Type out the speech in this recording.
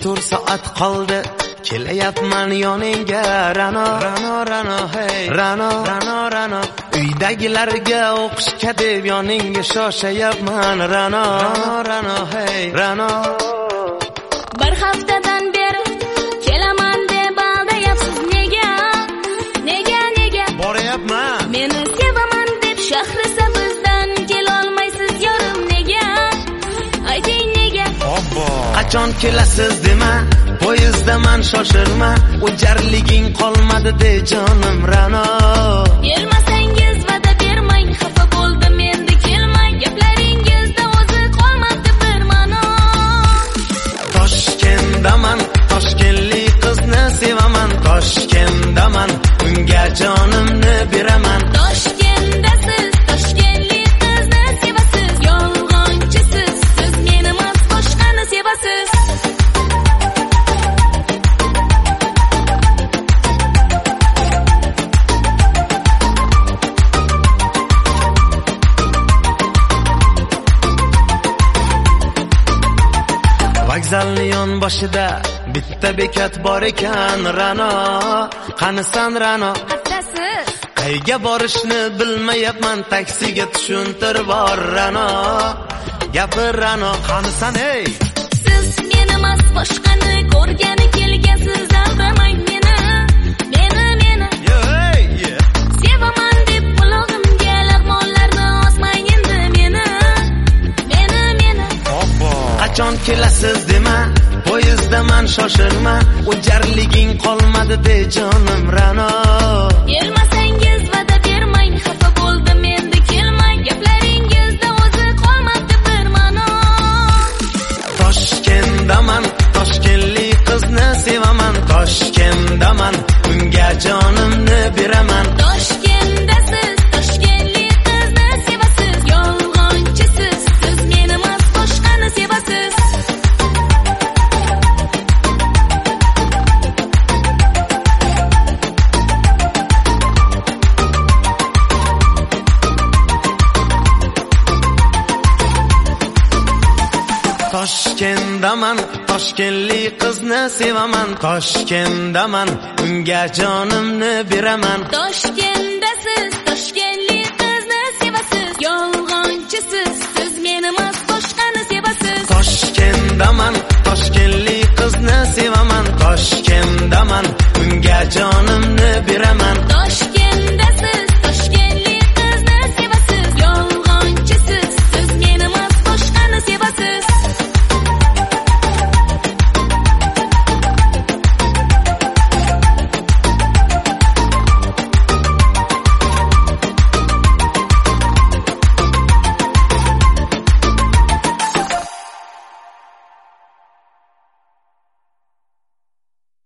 4 soat qoldi, kelayapman yoningga Rano, Rano, Rano, hey Rano, Rano, Rano. Uydagilarga o'qishga deb yoningga shoshayapman Rano, Rano, Rano, hey Rano. Bir haftadan beri kelaman deb aldayapsiz, nega? Nega, nega? Boryapman. Meni sevaman deb shahrisa bizdan kelolmaysiz yorim, nega? Ayting nega? Obbo. Qachon kelasiz dema, poyezddaman shoshirma, o'jarliging qolmadi de jonim Rano. Kelmasangiz va'da bermang, xafa bo'ldim endi kelmang, gaplaringizda o'zi qolmadi bir ma'no. Toshkentdaman, toshkentlik qizni sevaman, Toshkentdaman, unga jonimni beraman. Toshkentdasiz, toshkentlik qizni sevasiz, yolg'onchisiz, siz meni emas boshqani sevasiz. Vokzalni yon boshida bitta bekat bor ekan Rano. Qanisan Rano? Haftasiz. Qayga borishni bilmayapman, taksiga tushuntir bor Rano. Gapir Rano, qanisan hey? Siz meni emas boshqani ko'rgani kelgansiz, aldamang meni. Meni Hey, yeah. sevaman deb qulog'imga lag'monlarni osmang endi meni. Obbo. Qachon kelasiz dema, poyezddaman shoshirma, o'jarliging qolmadi de jonim Rano. Kelmasangiz va'da bermang, xafa bo'ldim endi kelmang, gaplaringizda o'zi qolmadi bir ma'no. Toshkentdaman, toshkentlik qizni sevaman, Toshkentdaman, unga jonimni beraman. Toshkentdasiz, toshkentlik qizni sevasiz, yolg'onchisiz, siz meni emas boshqani sevasiz. Toshkentdaman, toshkentlik qizni sevaman, Toshkentdaman, unga jonimni beraman. Toshkentdasiz, toshkentlik qizni sevasiz, yolg'onchisiz, siz meni emas boshqani sevasiz. Toshkentdaman, toshkentlik qizni sevaman, Toshkentdaman, unga jonimni